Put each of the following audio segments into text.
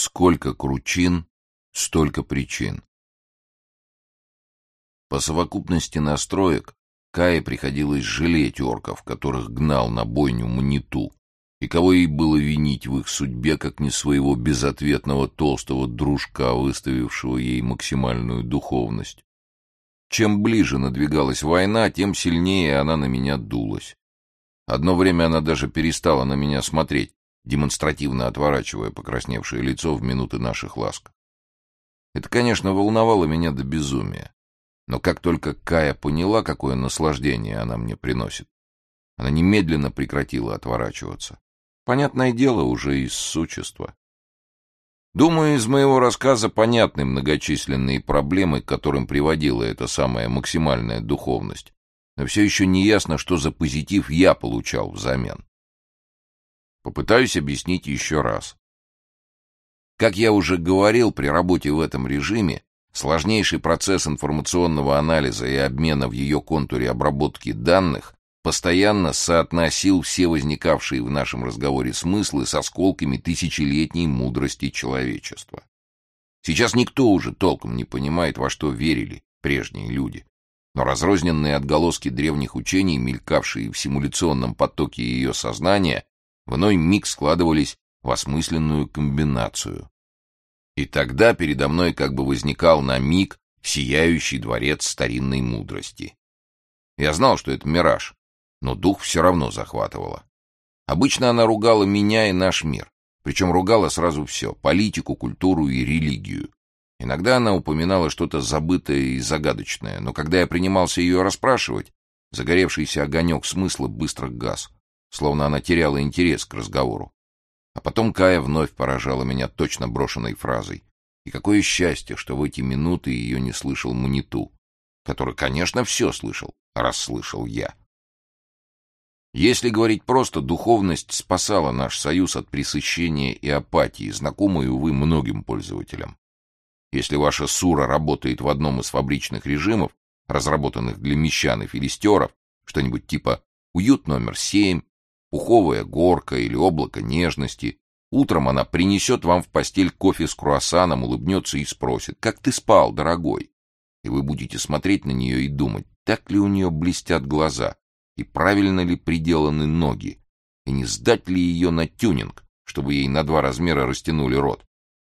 Сколько кручин, столько причин. По совокупности настроек Кае приходилось жалеть орков, которых гнал на бойню Маниту, и кого ей было винить в их судьбе, как не своего безответного толстого дружка, выставившего ей максимальную духовность. Чем ближе надвигалась война, тем сильнее она на меня дулась. Одно время она даже перестала на меня смотреть, демонстративно отворачивая покрасневшее лицо в минуты наших ласк. Это, конечно, волновало меня до безумия. Но как только Кая поняла, какое наслаждение она мне приносит, она немедленно прекратила отворачиваться. Понятное дело, уже из сучества. Думаю, из моего рассказа понятны многочисленные проблемы, к которым приводила эта самая максимальная духовность. Но все еще не ясно, что за позитив я получал взамен. Попытаюсь объяснить еще раз. Как я уже говорил, при работе в этом режиме сложнейший процесс информационного анализа и обмена в ее контуре обработки данных постоянно соотносил все возникавшие в нашем разговоре смыслы с осколками тысячелетней мудрости человечества. Сейчас никто уже толком не понимает, во что верили прежние люди, но разрозненные отголоски древних учений, мелькавшие в симуляционном потоке ее сознания, в иной миг складывались в осмысленную комбинацию. И тогда передо мной как бы возникал на миг сияющий дворец старинной мудрости. Я знал, что это мираж, но дух все равно захватывало. Обычно она ругала меня и наш мир, причем ругала сразу все — политику, культуру и религию. Иногда она упоминала что-то забытое и загадочное, но когда я принимался ее расспрашивать, загоревшийся огонек смысла быстро гас, словно она теряла интерес к разговору. А потом Кая вновь поражала меня точно брошенной фразой. И какое счастье, что в эти минуты ее не слышал Маниту, который, конечно, все слышал, раз слышал я. Если говорить просто, духовность спасала наш союз от пресыщения и апатии, знакомой, увы, многим пользователям. Если ваша сура работает в одном из фабричных режимов, разработанных для мещан и филистеров, что-нибудь типа «Уют номер 7», «Пуховая горка» или «Облако нежности», утром она принесет вам в постель кофе с круассаном, улыбнется и спросит: «Как ты спал, дорогой?» И вы будете смотреть на нее и думать, так ли у нее блестят глаза, и правильно ли приделаны ноги, и не сдать ли ее на тюнинг, чтобы ей на 2 размера растянули рот.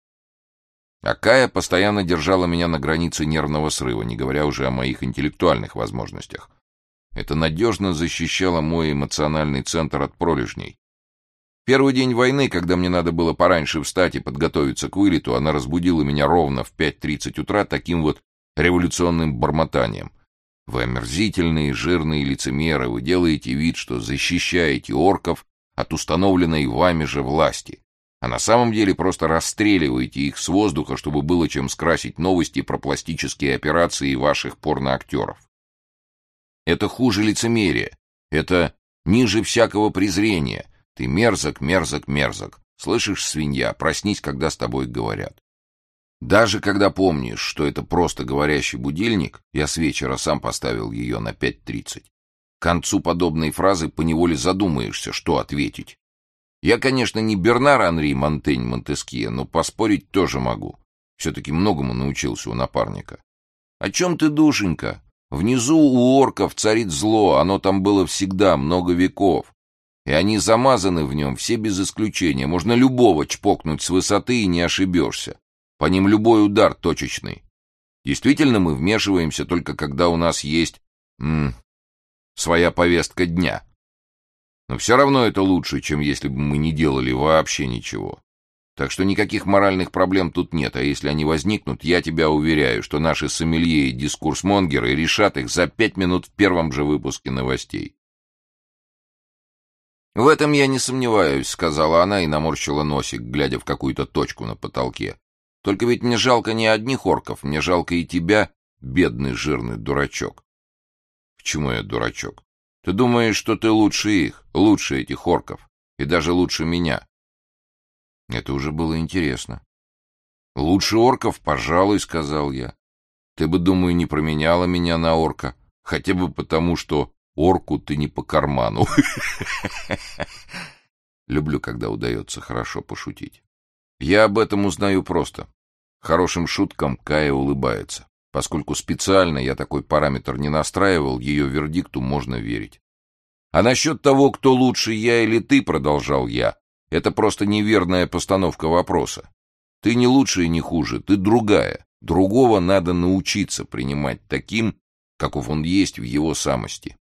А Кая постоянно держала меня на границе нервного срыва, не говоря уже о моих интеллектуальных возможностях. Это надежно защищало мой эмоциональный центр от пролежней. Первый день войны, когда мне надо было пораньше встать и подготовиться к вылету, она разбудила меня ровно в 5:30 утра таким вот революционным бормотанием. Вы омерзительные, жирные лицемеры, вы делаете вид, что защищаете орков от установленной вами же власти, а на самом деле просто расстреливаете их с воздуха, чтобы было чем скрасить новости про пластические операции ваших порноактеров. Это хуже лицемерия, это ниже всякого презрения. Ты мерзок, мерзок, мерзок. Слышишь, свинья, проснись, когда с тобой говорят. Даже когда помнишь, что это просто говорящий будильник, я с вечера сам поставил ее на 5:30. К концу подобной фразы поневоле задумаешься, что ответить. Я, конечно, не Бернар Анри Монтень Монтескье, но поспорить тоже могу. Все-таки многому научился у напарника. О чем ты, душенька? Внизу у орков царит зло, оно там было всегда, много веков. И они замазаны в нем все без исключения. Можно любого чпокнуть с высоты и не ошибешься. По ним любой удар точечный. Действительно, мы вмешиваемся только когда у нас есть своя повестка дня. Но все равно это лучше, чем если бы мы не делали вообще ничего. Так что никаких моральных проблем тут нет, а если они возникнут, я тебя уверяю, что наши сомелье и дискурсмонгеры решат их за 5 минут в первом же выпуске новостей. «В этом я не сомневаюсь», — сказала она и наморщила носик, глядя в какую-то точку на потолке. «Только ведь мне жалко не одних орков, мне жалко и тебя, бедный жирный дурачок». «Почему я дурачок? Ты думаешь, что ты лучше их, лучше этих орков, и даже лучше меня?» Это уже было интересно. «Лучше орков, пожалуй», — сказал я. «Ты бы, думаю, не променяла меня на орка, хотя бы потому, что орку ты не по карману». Люблю, когда удается хорошо пошутить. Я об этом узнаю просто. Хорошим шуткам Кая улыбается. Поскольку специально я такой параметр не настраивал, ее вердикту можно верить. А насчет того, кто лучше, я или ты, продолжал я, это просто неверная постановка вопроса. Ты не лучше и не хуже, ты другая. Другого надо научиться принимать таким, каков он есть в его самости.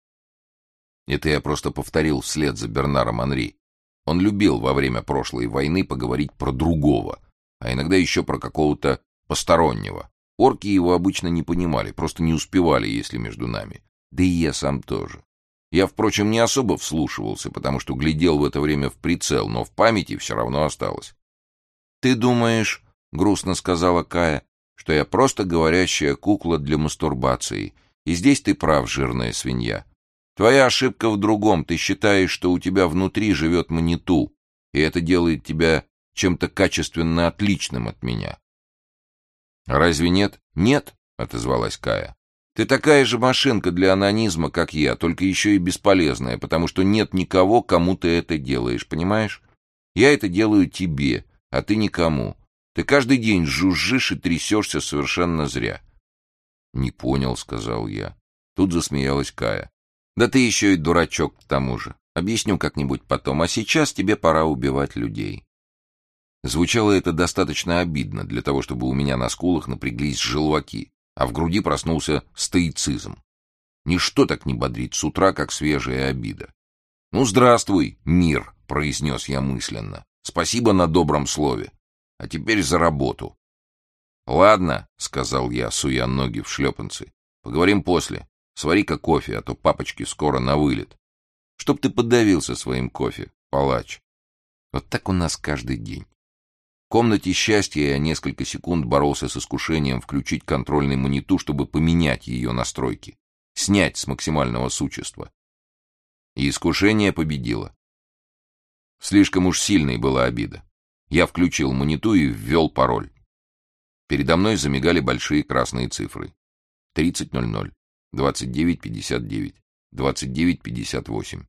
Это я просто повторил вслед за Бернаром Анри. Он любил во время прошлой войны поговорить про другого, а иногда еще про какого-то постороннего. Орки его обычно не понимали, просто не успевали, если между нами. Да и я сам тоже. Я, впрочем, не особо вслушивался, потому что глядел в это время в прицел, но в памяти все равно осталось. «Ты думаешь, — грустно сказала Кая, — что я просто говорящая кукла для мастурбации, и здесь ты прав, жирная свинья. Твоя ошибка в другом, ты считаешь, что у тебя внутри живет Маниту, и это делает тебя чем-то качественно отличным от меня». «Разве нет?» «Нет», — отозвалась Кая. «Ты такая же машинка для анонизма, как я, только еще и бесполезная, потому что нет никого, кому ты это делаешь, понимаешь? Я это делаю тебе, а ты никому. Ты каждый день жужжишь и трясешься совершенно зря». «Не понял», — сказал я. Тут засмеялась Кая. «Да ты еще и дурачок к тому же. Объясню как-нибудь потом, а сейчас тебе пора убивать людей». Звучало это достаточно обидно для того, чтобы у меня на скулах напряглись желваки, а в груди проснулся стоицизм. Ничто так не бодрит с утра, как свежая обида. «Ну, здравствуй, мир», — произнес я мысленно. «Спасибо на добром слове. А теперь за работу». «Ладно», — сказал я, суя ноги в шлепанцы. «Поговорим после. Свари-ка кофе, а то папочки скоро на вылет. Чтоб ты подавился своим кофе, палач». Вот так у нас каждый день. В комнате счастья я несколько секунд боролся с искушением включить контрольный Маниту, чтобы поменять ее настройки, снять с максимального существа. И искушение победило. Слишком уж сильной была обида. Я включил Маниту и ввел пароль. Передо мной замигали большие красные цифры. 30:00, 29:59, 29:58.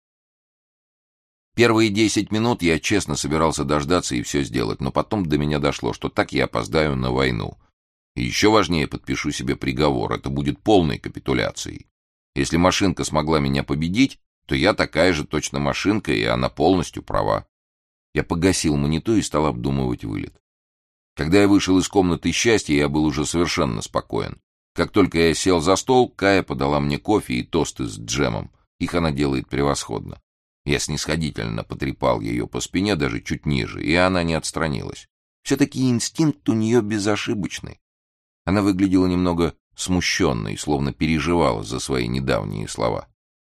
Первые 10 минут я честно собирался дождаться и все сделать, но потом до меня дошло, что так я опоздаю на войну. И еще важнее, подпишу себе приговор, это будет полной капитуляцией. Если машинка смогла меня победить, то я такая же точно машинка, и она полностью права. Я погасил Маниту и стал обдумывать вылет. Когда я вышел из комнаты счастья, я был уже совершенно спокоен. Как только я сел за стол, Кая подала мне кофе и тосты с джемом. Их она делает превосходно. Я снисходительно потрепал ее по спине, даже чуть ниже, и она не отстранилась. Все-таки инстинкт у нее безошибочный. Она выглядела немного смущенной, словно переживала за свои недавние слова.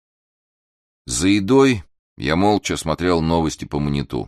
За едой я молча смотрел новости по Маниту.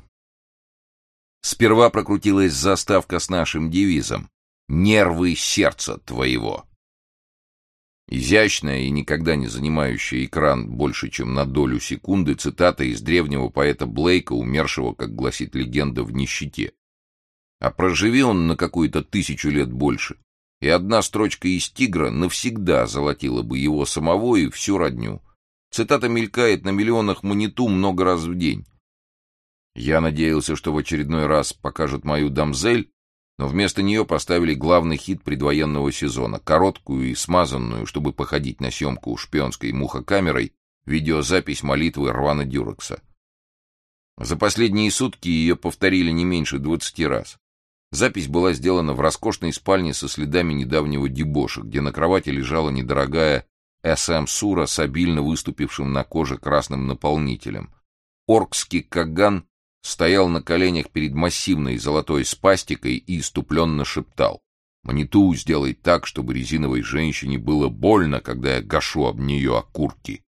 Сперва прокрутилась заставка с нашим девизом «Нервы сердца твоего». Изящная и никогда не занимающая экран больше, чем на долю секунды, цитата из древнего поэта Блейка, умершего, как гласит легенда, в нищете. А проживи он на какую-то 1000 лет больше, и одна строчка из «Тигра» навсегда золотила бы его самого и всю родню. Цитата мелькает на миллионах Маниту много раз в день. Я надеялся, что в очередной раз покажут мою дамзель, но вместо нее поставили главный хит предвоенного сезона, короткую и смазанную, чтобы походить на съемку шпионской мухокамерой, видеозапись молитвы Рвана Дюрекса. За последние сутки ее повторили не меньше 20 раз. Запись была сделана в роскошной спальне со следами недавнего дебоша, где на кровати лежала недорогая СМ-сура с обильно выступившим на коже красным наполнителем. Оркский каган стоял на коленях перед массивной золотой спастикой и иступленно шептал: «Маниту, сделай так, чтобы резиновой женщине было больно, когда я гашу об нее окурки».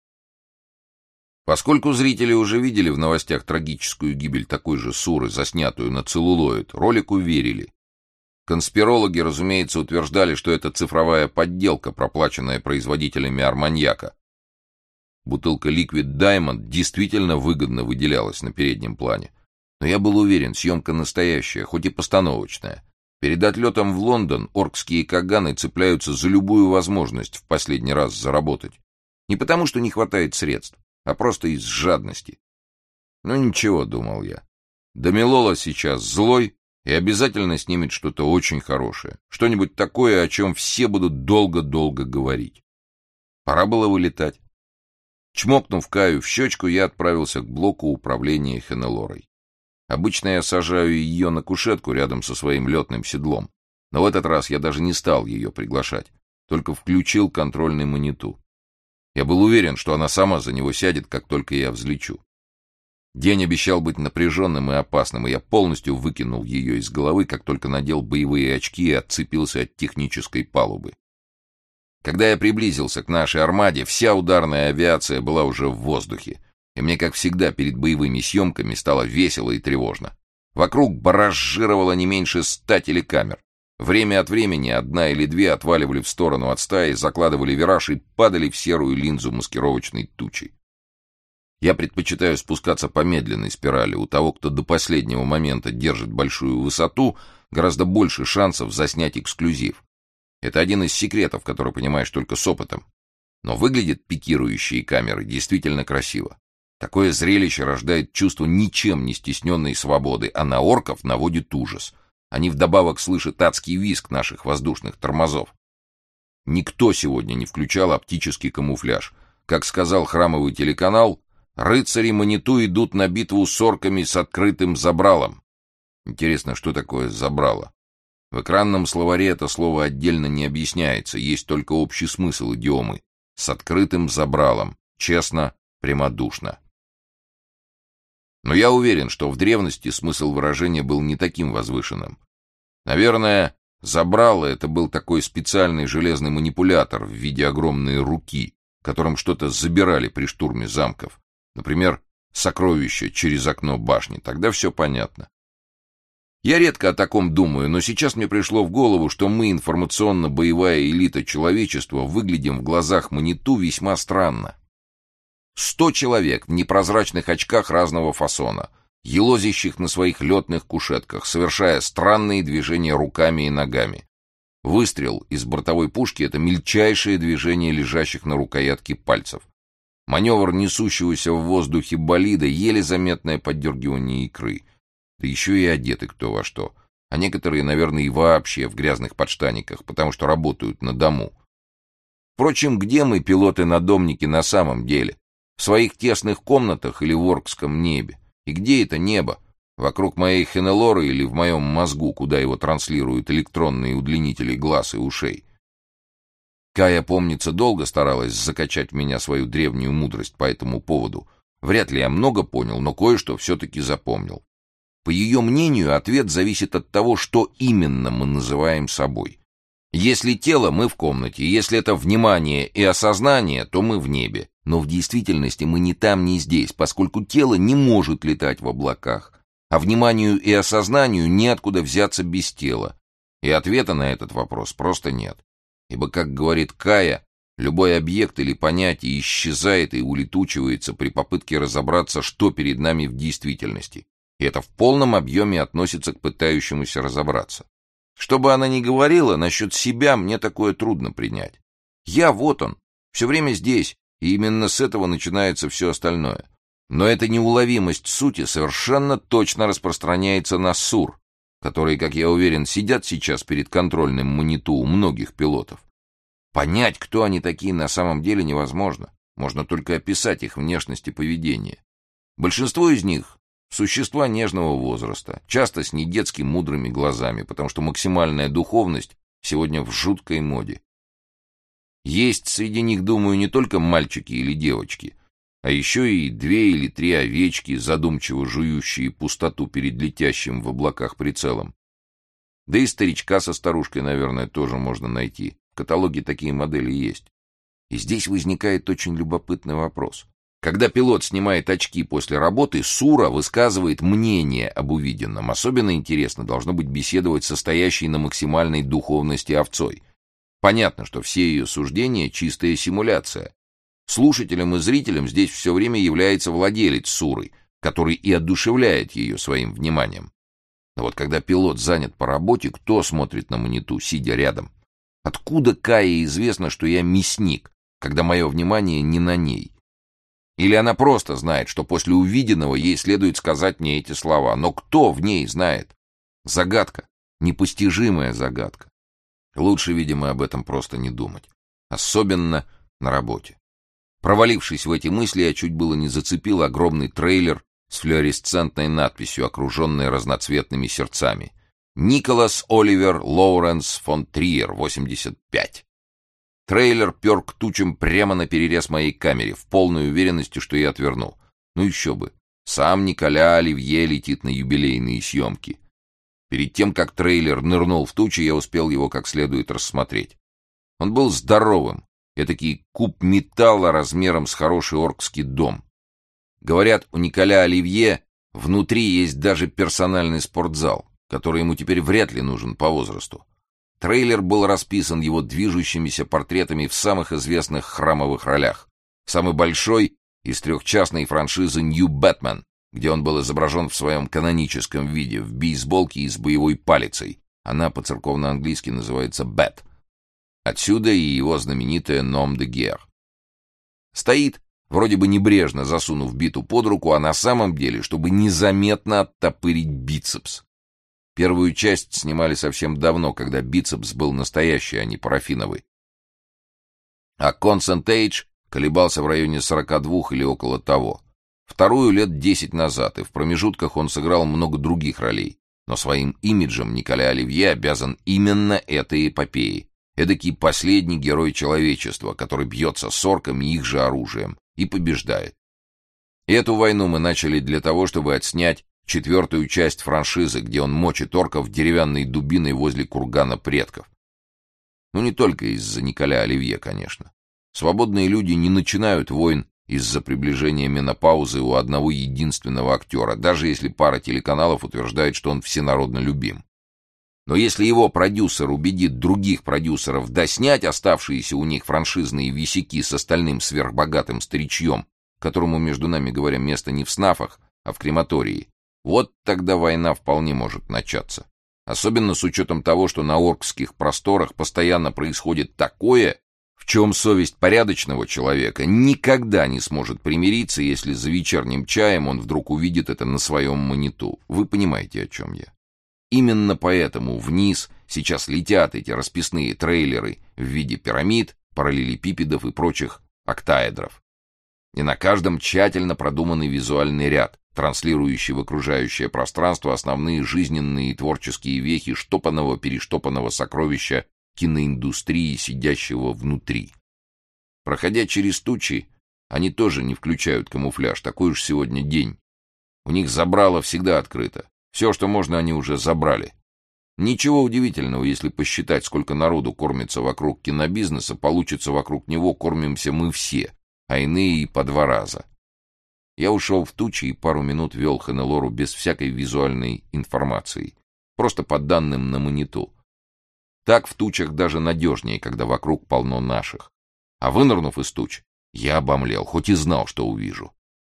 Поскольку зрители уже видели в новостях трагическую гибель такой же суры, заснятую на целлулоид, ролику верили. Конспирологи, разумеется, утверждали, что это цифровая подделка, проплаченная производителями арманьяка. Бутылка Liquid Diamond действительно выгодно выделялась на переднем плане. Но я был уверен, съемка настоящая, хоть и постановочная. Перед отлетом в Лондон оркские каганы цепляются за любую возможность в последний раз заработать. Не потому, что не хватает средств, а просто из жадности. Ну ничего, думал я. Дамилола сейчас злой и обязательно снимет что-то очень хорошее. Что-нибудь такое, о чем все будут долго-долго говорить. Пора было вылетать. Чмокнув Каю в щечку, я отправился к блоку управления Хенелорой. Обычно я сажаю ее на кушетку рядом со своим летным седлом, но в этот раз я даже не стал ее приглашать, только включил контрольный маниту. Я был уверен, что она сама за него сядет, как только я взлечу. День обещал быть напряженным и опасным, и я полностью выкинул ее из головы, как только надел боевые очки и отцепился от технической палубы. Когда я приблизился к нашей армаде, вся ударная авиация была уже в воздухе, и мне, как всегда, перед боевыми съемками стало весело и тревожно. Вокруг баражировало не меньше 100 телекамер. Время от времени одна или две отваливали в сторону от стаи, закладывали вираж и падали в серую линзу маскировочной тучи. Я предпочитаю спускаться по медленной спирали. У того, кто до последнего момента держит большую высоту, гораздо больше шансов заснять эксклюзив. Это один из секретов, который понимаешь только с опытом. Но выглядят пикирующие камеры действительно красиво. Такое зрелище рождает чувство ничем не стесненной свободы, а на орков наводит ужас. Они вдобавок слышат адский визг наших воздушных тормозов. Никто сегодня не включал оптический камуфляж. Как сказал храмовый телеканал, рыцари Маниту идут на битву с орками с открытым забралом. Интересно, что такое забрало? В экранном словаре это слово отдельно не объясняется, есть только общий смысл идиомы. С открытым забралом. Честно, прямодушно. Но я уверен, что в древности смысл выражения был не таким возвышенным. Наверное, забрало — это был такой специальный железный манипулятор в виде огромной руки, которым что-то забирали при штурме замков. Например, сокровища через окно башни. Тогда все понятно. Я редко о таком думаю, но сейчас мне пришло в голову, что мы, информационно-боевая элита человечества, выглядим в глазах Маниту весьма странно. 100 человек в непрозрачных очках разного фасона, елозящих на своих летных кушетках, совершая странные движения руками и ногами. Выстрел из бортовой пушки — это мельчайшее движение лежащих на рукоятке пальцев. Маневр несущегося в воздухе болида — еле заметное поддергивание икры. Да еще и одеты кто во что. А некоторые, наверное, и вообще в грязных подштаниках, потому что работают на дому. Впрочем, где мы, пилоты-надомники, на самом деле? В своих тесных комнатах или в оркском небе? И где это небо? Вокруг моей Хенелоры или в моем мозгу, куда его транслируют электронные удлинители глаз и ушей? Кая, помнится, долго старалась закачать в меня свою древнюю мудрость по этому поводу. Вряд ли я много понял, но кое-что все-таки запомнил. По ее мнению, ответ зависит от того, что именно мы называем собой. Если тело, мы в комнате, если это внимание и осознание, то мы в небе. Но в действительности мы ни там, ни здесь, поскольку тело не может летать в облаках, а вниманию и осознанию неоткуда взяться без тела. И ответа на этот вопрос просто нет. Ибо, как говорит Кая, любой объект или понятие исчезает и улетучивается при попытке разобраться, что перед нами в действительности. И это в полном объеме относится к пытающемуся разобраться. Что бы она ни говорила, насчет себя мне такое трудно принять. Я вот он, все время здесь, и именно с этого начинается все остальное. Но эта неуловимость сути совершенно точно распространяется на СУР, которые, как я уверен, сидят сейчас перед контрольным маниту у многих пилотов. Понять, кто они такие на самом деле, невозможно. Можно только описать их внешность и поведение. Большинство из них — существа нежного возраста, часто с недетски мудрыми глазами, потому что максимальная духовность сегодня в жуткой моде. Есть среди них, думаю, не только мальчики или девочки, а еще и 2 или 3 овечки, задумчиво жующие пустоту перед летящим в облаках прицелом. Да и старичка со старушкой, наверное, тоже можно найти. В каталоге такие модели есть. И здесь возникает очень любопытный вопрос. Когда пилот снимает очки после работы, Сура высказывает мнение об увиденном. Особенно интересно должно быть беседовать со стоящей на максимальной духовности овцой. Понятно, что все ее суждения — чистая симуляция. Слушателем и зрителем здесь все время является владелец Суры, который и одушевляет ее своим вниманием. Но вот когда пилот занят по работе, кто смотрит на маниту, сидя рядом? Откуда Кае известно, что я мясник, когда мое внимание не на ней? Или она просто знает, что после увиденного ей следует сказать мне эти слова. Но кто в ней знает? Загадка. Непостижимая загадка. Лучше, видимо, об этом просто не думать. Особенно на работе. Провалившись в эти мысли, я чуть было не зацепил огромный трейлер с флуоресцентной надписью, окруженной разноцветными сердцами. «Николас Оливер Лоуренс фон Триер, 85». Трейлер пер к тучам прямо наперерез моей камере, в полной уверенности, что я отверну. Ну еще бы. Сам Николя Оливье летит на юбилейные съемки. Перед тем, как трейлер нырнул в тучи, я успел его как следует рассмотреть. Он был здоровым, этакий куб металла размером с хороший оркский дом. Говорят, у Николя Оливье внутри есть даже персональный спортзал, который ему теперь вряд ли нужен по возрасту. Трейлер был расписан его движущимися портретами в самых известных храмовых ролях. Самый большой — из трехчастной франшизы «Нью Бэтмен», где он был изображен в своем каноническом виде, в бейсболке и с боевой палицей. Она по-церковно-английски называется «Бэт». Отсюда и его знаменитая «Ном де гер». Стоит, вроде бы небрежно засунув биту под руку, а на самом деле, чтобы незаметно оттопырить бицепс. Первую часть снимали совсем давно, когда бицепс был настоящий, а не парафиновый. А Consent Age колебался в районе 42 или около того. Вторую лет 10 назад, и в промежутках он сыграл много других ролей. Но своим имиджем Николя Оливье обязан именно этой эпопее. Эдакий последний герой человечества, который бьется с орками их же оружием и побеждает. Эту войну мы начали для того, чтобы отснять четвертую часть франшизы, где он мочит орков деревянной дубиной возле кургана предков. Ну, не только из-за Николя Оливье, конечно. Свободные люди не начинают войн из-за приближения менопаузы у одного единственного актера, даже если пара телеканалов утверждает, что он всенародно любим. Но если его продюсер убедит других продюсеров доснять оставшиеся у них франшизные висяки с остальным сверхбогатым старичьем, которому, между нами говоря, место не в СНАФах, а в крематории, вот тогда война вполне может начаться. Особенно с учетом того, что на оркских просторах постоянно происходит такое, в чем совесть порядочного человека никогда не сможет примириться, если за вечерним чаем он вдруг увидит это на своем мониту. Вы понимаете, о чем я. Именно поэтому вниз сейчас летят эти расписные трейлеры в виде пирамид, параллелепипедов и прочих октаэдров. И на каждом тщательно продуманный визуальный ряд, транслирующий в окружающее пространство основные жизненные и творческие вехи штопанного-перештопанного сокровища киноиндустрии, сидящего внутри. Проходя через тучи, они тоже не включают камуфляж, такой уж сегодня день. У них забрало всегда открыто. Все, что можно, они уже забрали. Ничего удивительного, если посчитать, сколько народу кормится вокруг кинобизнеса, получится вокруг него кормимся мы все, а иные и по 2 раза. Я ушел в тучи и пару минут вел Хеннелору без всякой визуальной информации, просто по данным на мониту. Так в тучах даже надежнее, когда вокруг полно наших. А вынырнув из туч, я обомлел, хоть и знал, что увижу.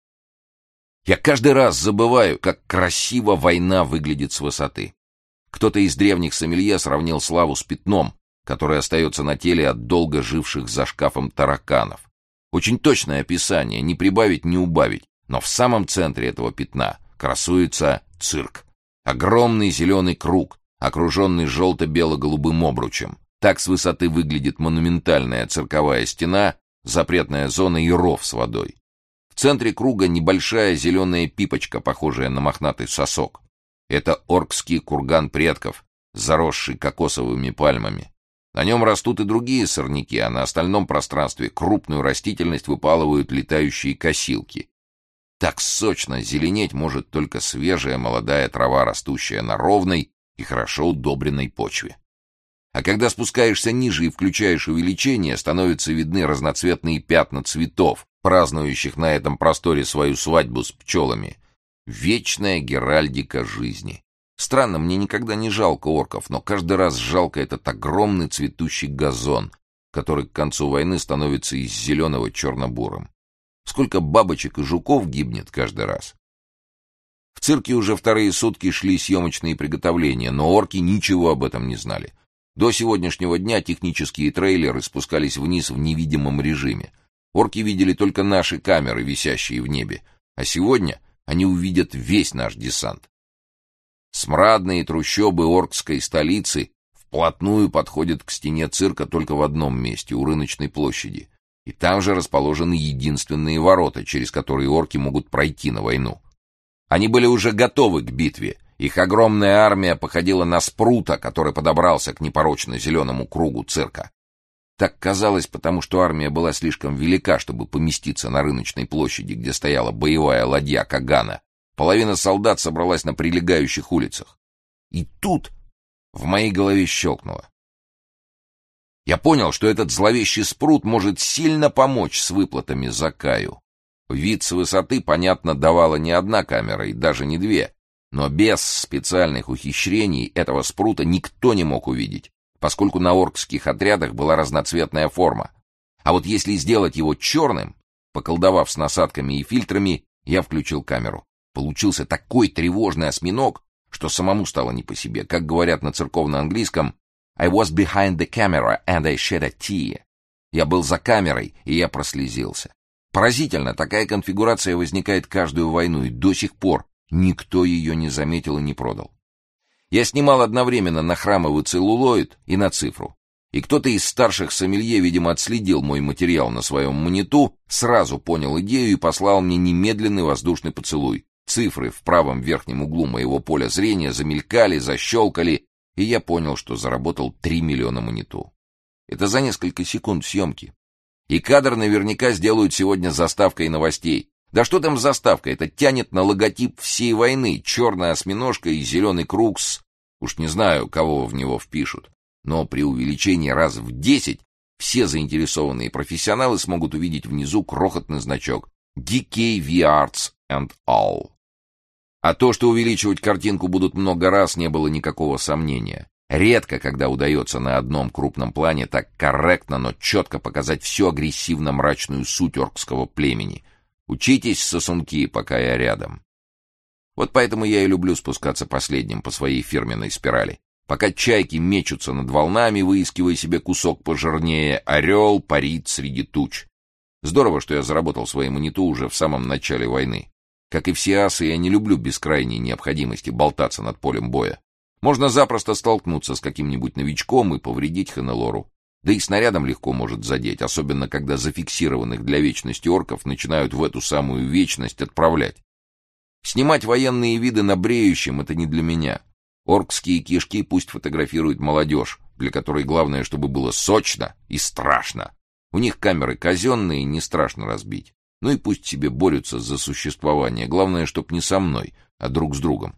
Я каждый раз забываю, как красиво война выглядит с высоты. Кто-то из древних сомелье сравнил славу с пятном, которое остается на теле от долго живших за шкафом тараканов. Очень точное описание, не прибавить, не убавить, но в самом центре этого пятна красуется цирк. Огромный зеленый круг, окруженный желто-бело-голубым обручем. Так с высоты выглядит монументальная цирковая стена, запретная зона и ров с водой. В центре круга небольшая зеленая пипочка, похожая на мохнатый сосок. Это оркский курган предков, заросший кокосовыми пальмами. На нем растут и другие сорняки, а на остальном пространстве крупную растительность выпалывают летающие косилки. Так сочно зеленеть может только свежая молодая трава, растущая на ровной и хорошо удобренной почве. А когда спускаешься ниже и включаешь увеличение, становятся видны разноцветные пятна цветов, празднующих на этом просторе свою свадьбу с пчелами. Вечная геральдика жизни. Странно, мне никогда не жалко орков, но каждый раз жалко этот огромный цветущий газон, который к концу войны становится из зеленого черно-бурым. Сколько бабочек и жуков гибнет каждый раз. В цирке уже вторые сутки шли съемочные приготовления, но орки ничего об этом не знали. До сегодняшнего дня технические трейлеры спускались вниз в невидимом режиме. Орки видели только наши камеры, висящие в небе, а сегодня они увидят весь наш десант. Смрадные трущобы оркской столицы вплотную подходят к стене цирка только в одном месте, у рыночной площади. И там же расположены единственные ворота, через которые орки могут пройти на войну. Они были уже готовы к битве. Их огромная армия походила на спрута, который подобрался к непорочно зеленому кругу цирка. Так казалось, потому что армия была слишком велика, чтобы поместиться на рыночной площади, где стояла боевая ладья Кагана. Половина солдат собралась на прилегающих улицах. И тут в моей голове щелкнуло. Я понял, что этот зловещий спрут может сильно помочь с выплатами за Каю. Вид с высоты, понятно, давала не одна камера и даже не две, но без специальных ухищрений этого спрута никто не мог увидеть, поскольку на оркских отрядах была разноцветная форма. А вот если сделать его черным, поколдовав с насадками и фильтрами, я включил камеру. Получился такой тревожный осьминог, что самому стало не по себе. Как говорят на церковно-английском, I was behind the camera and I shed a tear. Я был за камерой, и я прослезился. Поразительно, такая конфигурация возникает каждую войну, и до сих пор никто ее не заметил и не продал. Я снимал одновременно на храмовый целлулоид и на цифру. И кто-то из старших сомелье, видимо, отследил мой материал на своем мониту, сразу понял идею и послал мне немедленный воздушный поцелуй. Цифры в правом верхнем углу моего поля зрения замелькали, защелкали, и я понял, что заработал 3 миллиона мониту. Это за несколько секунд съемки. И кадр наверняка сделают сегодня заставкой новостей. Да что там заставка, это тянет на логотип всей войны, черная осьминожка и зеленый круг с... Уж не знаю, кого в него впишут. Но при увеличении раз в 10 все заинтересованные профессионалы смогут увидеть внизу крохотный значок DKV Arts and All. А то, что увеличивать картинку будут много раз, не было никакого сомнения. Редко, когда удается на одном крупном плане так корректно, но четко показать всю агрессивно-мрачную суть оркского племени. Учитесь, сосунки, пока я рядом. Вот поэтому я и люблю спускаться последним по своей фирменной спирали. Пока чайки мечутся над волнами, выискивая себе кусок пожирнее, орел парит среди туч. Здорово, что я заработал свои мониту уже в самом начале войны. Как и все асы, я не люблю бескрайней необходимости болтаться над полем боя. Можно запросто столкнуться с каким-нибудь новичком и повредить Хенелору. Да и снарядом легко может задеть, особенно когда зафиксированных для вечности орков начинают в эту самую вечность отправлять. Снимать военные виды на бреющем — это не для меня. Оркские кишки пусть фотографирует молодежь, для которой главное, чтобы было сочно и страшно. У них камеры казенные, не страшно разбить. Ну и пусть себе борются за существование. Главное, чтоб не со мной, а друг с другом.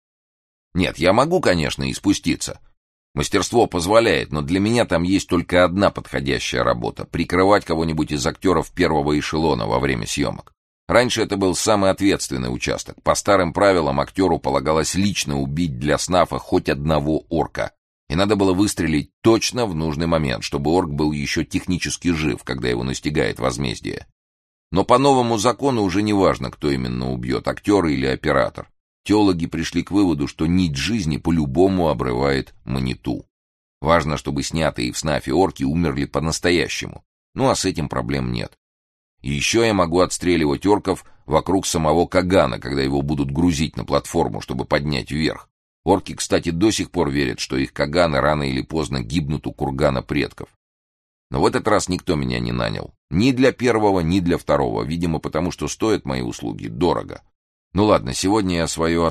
Нет, я могу, конечно, и спуститься. Мастерство позволяет, но для меня там есть только одна подходящая работа — прикрывать кого-нибудь из актеров первого эшелона во время съемок. Раньше это был самый ответственный участок. По старым правилам актеру полагалось лично убить для снафа хоть одного орка. И надо было выстрелить точно в нужный момент, чтобы орк был еще технически жив, когда его настигает возмездие. Но по новому закону уже не важно, кто именно убьет, актер или оператор. Теологи пришли к выводу, что нить жизни по-любому обрывает мониту. Важно, чтобы снятые в снафе орки умерли по-настоящему. Ну а с этим проблем нет. И еще я могу отстреливать орков вокруг самого Кагана, когда его будут грузить на платформу, чтобы поднять вверх. Орки, кстати, до сих пор верят, что их Каганы рано или поздно гибнут у кургана предков. Но в этот раз никто меня не нанял. Ни для первого, ни для второго. Видимо, потому что стоят мои услуги дорого. Ну ладно, сегодня я свое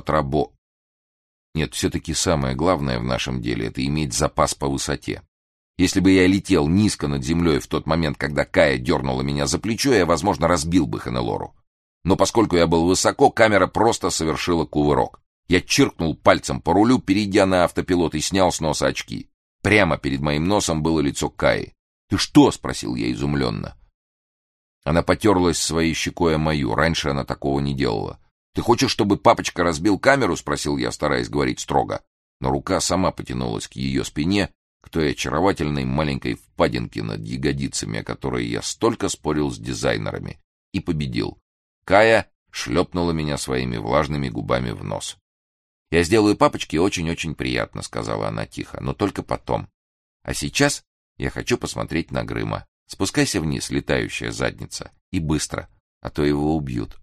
Нет, все-таки самое главное в нашем деле — это иметь запас по высоте. Если бы я летел низко над землей в тот момент, когда Кая дернула меня за плечо, я, возможно, разбил бы Хенелору. Но поскольку я был высоко, камера просто совершила кувырок. Я чиркнул пальцем по рулю, перейдя на автопилот, и снял с носа очки. Прямо перед моим носом было лицо Каи. «Ты что?» — спросил я изумленно. Она потерлась своей щекой о мою. Раньше она такого не делала. «Ты хочешь, чтобы папочка разбил камеру?» — спросил я, стараясь говорить строго. Но рука сама потянулась к ее спине, к той очаровательной маленькой впадинке над ягодицами, о которой я столько спорил с дизайнерами. И победил. Кая шлепнула меня своими влажными губами в нос. «Я сделаю папочке очень-очень приятно», — сказала она тихо, — «но только потом. А сейчас я хочу посмотреть на Грыма. Спускайся вниз, летающая задница, и быстро, а то его убьют.